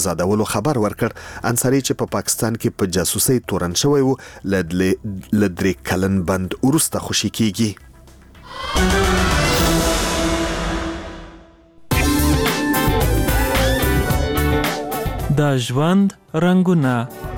زادولو خبر ورکړ. انصاري چې په پاکستان کې په جاسوسي تورن شوی و ل 3 کلن بند وروسته خوشي کیږي. د ژوند رنګونه.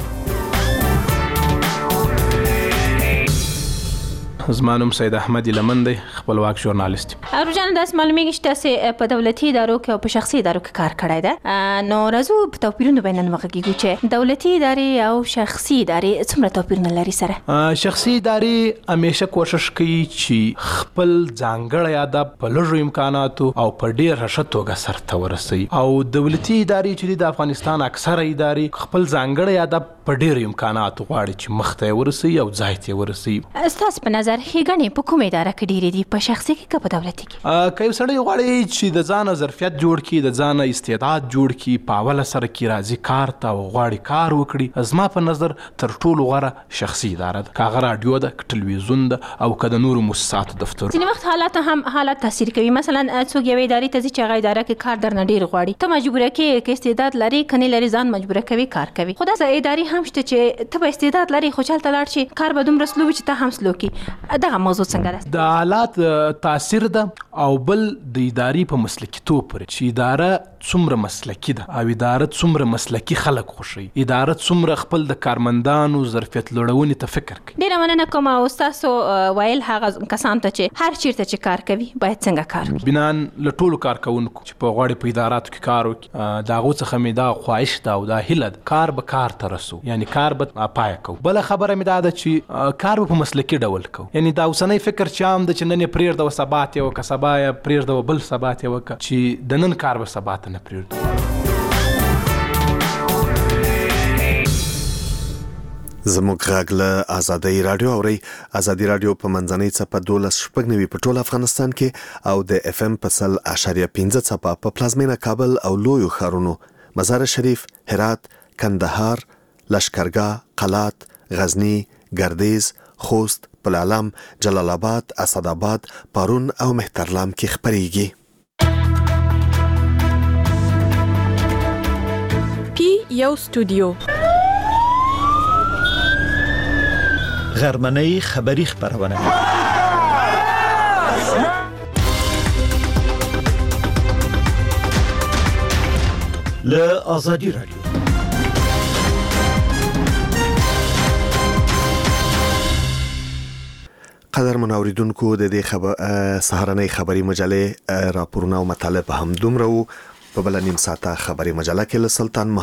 زما نوم سید احمد لمن دی، خپلواک ژورنالیست. روزانه داسې معلومیږي چې تاسې په دولتي ادارو کې او په شخصي ادارو کې کار کړی ده. نو راځو په توپیرونو باندې وغږیږو چې دولتي ادارې او شخصي ادارې څومره توپیرونه لري سره. شخصي ادارې همیشه کوشش کوي چې خپل ځانګړی ادب په لږو امکاناتو او په ډېره ښه توګه سرته ورسوي، او دولتي ادارې چې د افغانستان اکثره ادارې خپل ځانګړی ادب په ډېرو امکاناتو غواړي چې مخته یې ورسوي او ځای ته یې ورسوي. ستاسو په نظر ښېګڼې په کومه اداره کې ډېرې دي، په شخصي کې که په دولتي کې؟ که یو سړی غواړي چې د ځانه ظرفیت جوړ کړي، د ځانه استعداد جوړ کړي، په اوله سره کې راځي کار ته او غواړي کار وکړي، زما په نظر تر ټولو غوره شخصي اداره ده، که هغه راډیو ده، که ټلویزیون ده، او که د نورو مؤسساتو دفتر. ځینې وخت حالات هم حالات تاثیر کوي. مثلا څوک یوې ادارې ته ځي چې هغه اداره کې کار درنه ډېر غواړي، ته مجبوره کې که استعداد لري که نه لري ځان مجبوره کوي کار کوي. خو داسې ادارې هم شته چې ته به استعداد لري خو چلته لاړ شي کار به دومره سلو وي چې ته هم سلو کړي. دغه موضوع څنګه ده؟ د حالات تاثیر ده، او بل د ادارې په مسلکیتوب پورې چې اداره څومره مسلکي ده او اداره څومره مسلکي خلک خوښوي، اداره څومره خپل د کارمندانو ظرفیت لوړونې ته فکر کوي. ډېره مننه کوم. او ستاسو ویل هغه کسان ته چې هر چیرته چې کار کوي باید څنګه کار وکړي؟ بنان له ټولو کارکوونکو چې په غواړي په اداراتو کې کار وکړي، د هغو څخه مې دا خواهش ده او دا هیله ده کار به کار ته رسو، یعنی کار به پای کوو. بله خبره مې دا ده چې کار به په مسلکي ډول کوو، یعنی دا اوسنی فکر چې عام ده چې نن یې پرېږده سبا ته یې وکړه، سبا یې پرېږده بل سبا ته یې وکړه، چې د نن کار به سبا ته نه پرېږدو. زموږ غږ له آزادۍ راډیو اورئ. آزادۍ راډیو په منځنۍ څپه 12.9 په ټول افغانستان کې او د اف ام په 100.5 څپه په پلازمینه کابل او لویو ښارونو مزار شریف، هرات، کندهار، لشکرګاه، قلات، غزنی، ګردیز، خوست، پلعلم، جلال آباد، اسداباد، پارون او مهترلام کې خپرېږي. پی یو استودیو غرمنۍ خبری خبرونه له آزادی رادیو. قدر منوریدونکو د دې سهارنۍ خبری مجلې راپورونه او مطالب هم دومره وو. په بل نیم ساعته خبری مجله کې له سلطان